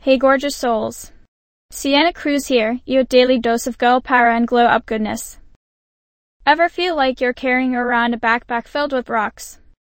Hey gorgeous souls. Sienna Cruz here, your daily dose of girl power and glow up goodness. Ever feel like you're carrying around a backpack filled with rocks?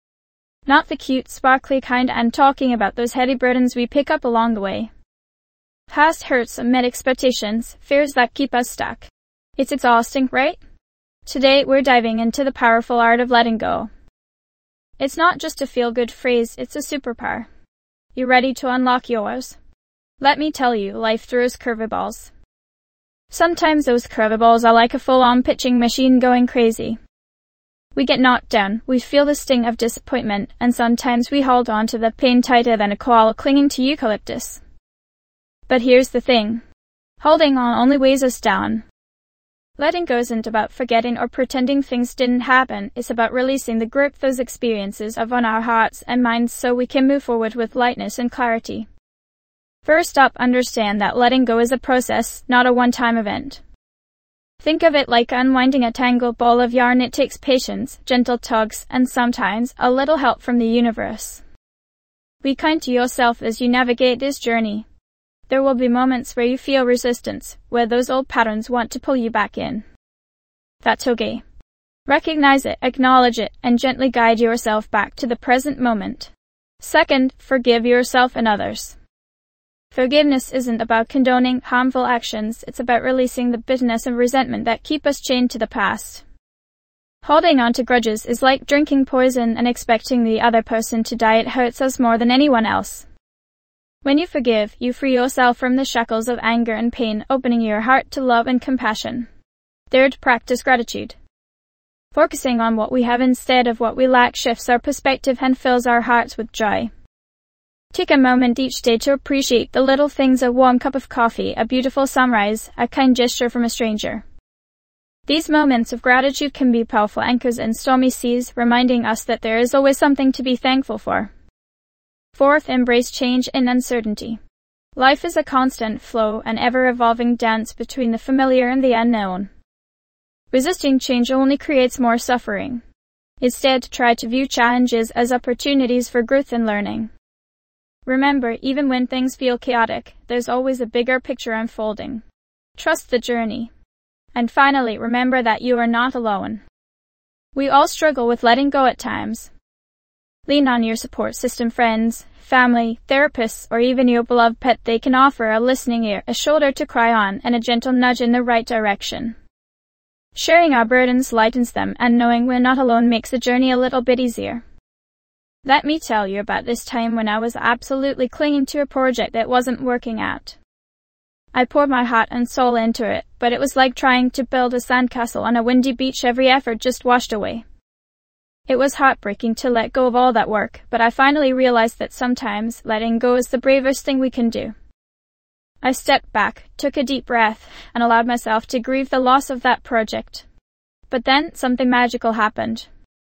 Not the cute, sparkly kind, I'm talking about those heavy burdens we pick up along the way. Past hurts amid expectations, fears that keep us stuck. It's exhausting, right? Today we're diving into the powerful art of letting go. It's not just a feel-good phrase, it's a superpower. You ready to unlock yours? Let me tell you, life throws curveballs. Sometimes those curveballs are like a full-on pitching machine going crazy. We get knocked down, we feel the sting of disappointment, and sometimes we hold on to the pain tighter than a koala clinging to eucalyptus. But here's the thing. Holding on only weighs us down. Letting go isn't about forgetting or pretending things didn't happen, it's about releasing the grip those experiences have on our hearts and minds so we can move forward with lightness and clarity. First up, understand that letting go is a process, not a one-time event. Think of it like unwinding a tangled ball of yarn. It takes patience, gentle tugs, and sometimes a little help from the universe. Be kind to yourself as you navigate this journey. There will be moments where you feel resistance, where those old patterns want to pull you back in. That's okay. Recognize it, acknowledge it, and gently guide yourself back to the present moment. Second, forgive yourself and others. Forgiveness isn't about condoning harmful actions, it's about releasing the bitterness and resentment that keep us chained to the past. Holding on to grudges is like drinking poison and expecting the other person to die. It hurts us more than anyone else. When you forgive, you free yourself from the shackles of anger and pain, opening your heart to love and compassion. Third, practice gratitude. Focusing on what we have instead of what we lack shifts our perspective and fills our hearts with joy. Take a moment each day to appreciate the little things: a warm cup of coffee, a beautiful sunrise, a kind gesture from a stranger. These moments of gratitude can be powerful anchors in stormy seas, reminding us that there is always something to be thankful for. Fourth, embrace change and uncertainty. Life is a constant flow, an ever-evolving dance between the familiar and the unknown. Resisting change only creates more suffering. Instead, try to view challenges as opportunities for growth and learning. Remember, even when things feel chaotic, there's always a bigger picture unfolding. Trust the journey. And finally, remember that you are not alone. We all struggle with letting go at times. Lean on your support system: friends, family, therapists, or even your beloved pet. They can offer a listening ear, a shoulder to cry on, and a gentle nudge in the right direction. Sharing our burdens lightens them, and knowing we're not alone makes the journey a little bit easier. Let me tell you about this time when I was absolutely clinging to a project that wasn't working out. I poured my heart and soul into it, but it was like trying to build a sandcastle on a windy beach. Every effort just washed away. It was heartbreaking to let go of all that work, but I finally realized that sometimes letting go is the bravest thing we can do. I stepped back, took a deep breath, and allowed myself to grieve the loss of that project. But then something magical happened.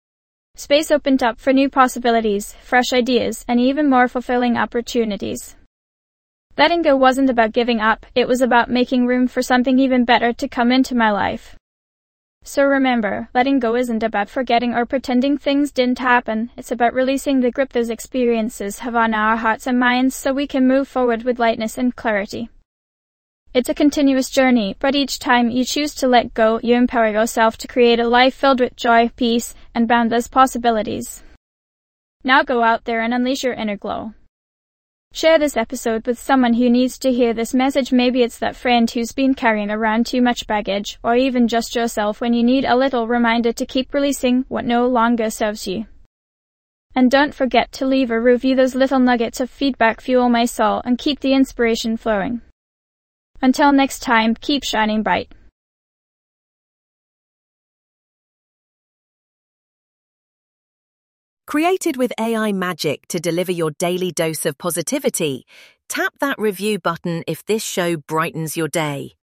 Space opened up for new possibilities, fresh ideas, and even more fulfilling opportunities. Letting go wasn't about giving up, it was about making room for something even better to come into my life. So remember, letting go isn't about forgetting or pretending things didn't happen, it's about releasing the grip those experiences have on our hearts and minds so we can move forward with lightness and clarity. It's a continuous journey, but each time you choose to let go, you empower yourself to create a life filled with joy, peace, and boundless possibilities. Now go out there and unleash your inner glow. Share this episode with someone who needs to hear this message. Maybe it's that friend who's been carrying around too much baggage, or even just yourself when you need a little reminder to keep releasing what no longer serves you. And don't forget to leave a review. Those little nuggets of feedback fuel my soul and keep the inspiration flowing. Until next time, keep shining bright. Created with AI magic to deliver your daily dose of positivity, tap that review button if this show brightens your day.